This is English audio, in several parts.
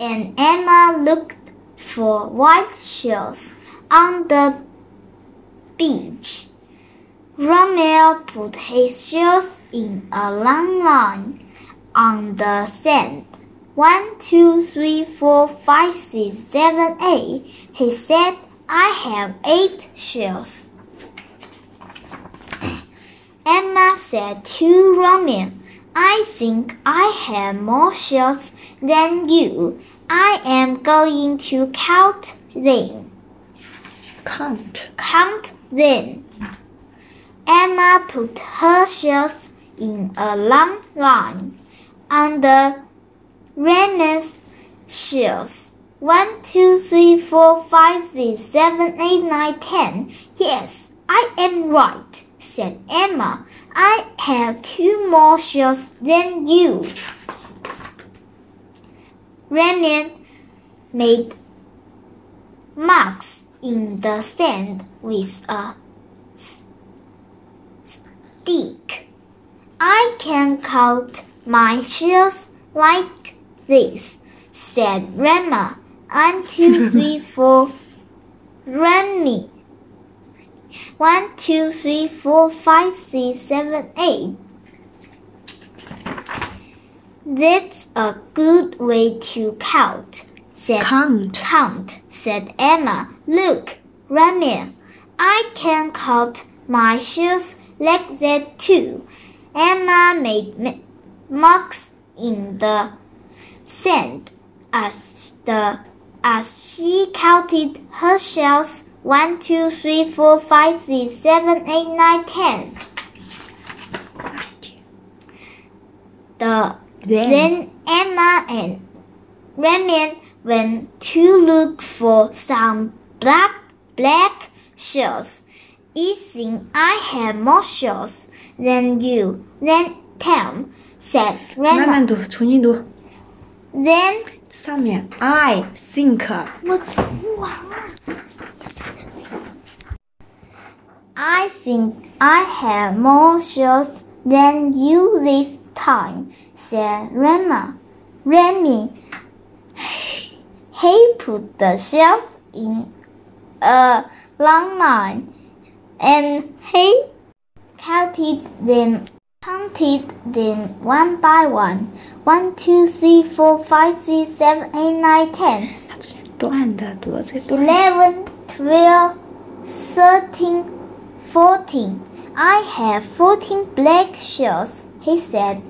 and Emma looked for white shells on the beach. Romeo put his shells in a long line on the sand. 1, 2, 3, 4, 5, 6, 7, 8. He said, I have 8 shells. Emma said to Romeo, I think I have more shells than you. I am going to count them. Count them. Emma put her shells in a long line on the Remus shells. 1, 2, 3, 4, 5, 6, 7, 8, 9, 10. Yes, I am right, said Emma. I have 2 more shells than you. Remy made marks in the sand with a stick. I can count my shells like this, said Rema. 1, 2, 3, 4. Remy. 1, 2, 3, 4, 5, 6, 7, 8. That's a good way to count, said Emma. Look, Remy, I can count my shells like that too. Emma made marks in the sand as she counted her shells. 1, 2, 3, 4, 5, 6, 7, 8, 9, 10. Then Emma and Remy went to look for some black shells. I think I have more shells than you. Then Tom said Remy. 慢慢读，重新读。 Then 上面 I think. 我读完了。I think I have more shells than you this time, said Remy. He put the shells in a long line, and he counted them one by one. 1, 2, 3, 4, 5, 6, 7, 8, 9, 10. 它这里断的，读的最多。 11, 12, 13, 14. I have 14 black shells, he said.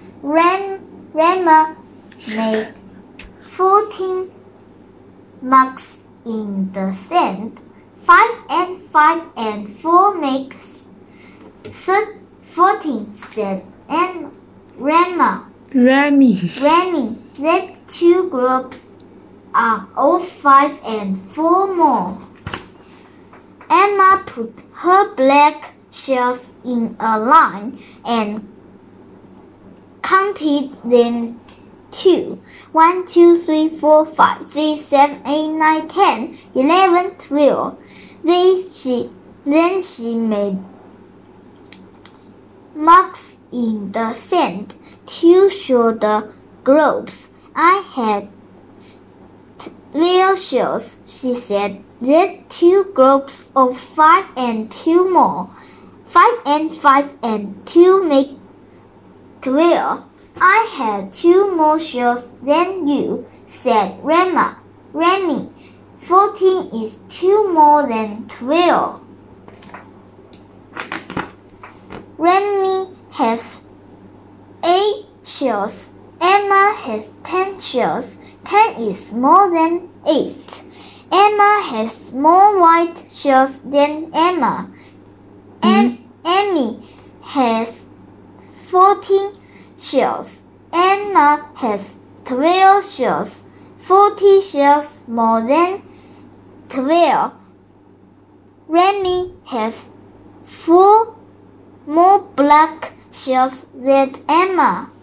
Rema made 14 marks in the sand. 5 and 5 and 4 makes 14, said Remy. That's 2 groups are all 5 and 4 more. Emma put her black shells in a line and counted them too. 1, 2, 3, 4, 5, 6, 7, 8, 9, 10, 11, 12. Then she made marks in the sand to show the groups. I had 12 shells, she said. That's 2 groups of 5 and 2 more. 5 and 5 and 2 make 12. I had 2 more shells than you, said Remy. 14 is 2 more than 12. Remy has 8 shells. Emma has 10 shells. 10 is more than 8. Emma has more white shells than Emma. Emmy has 14 shells. Emma has 12 shells. 40 shells more than 12. Remy has 4 more black shells than Emma.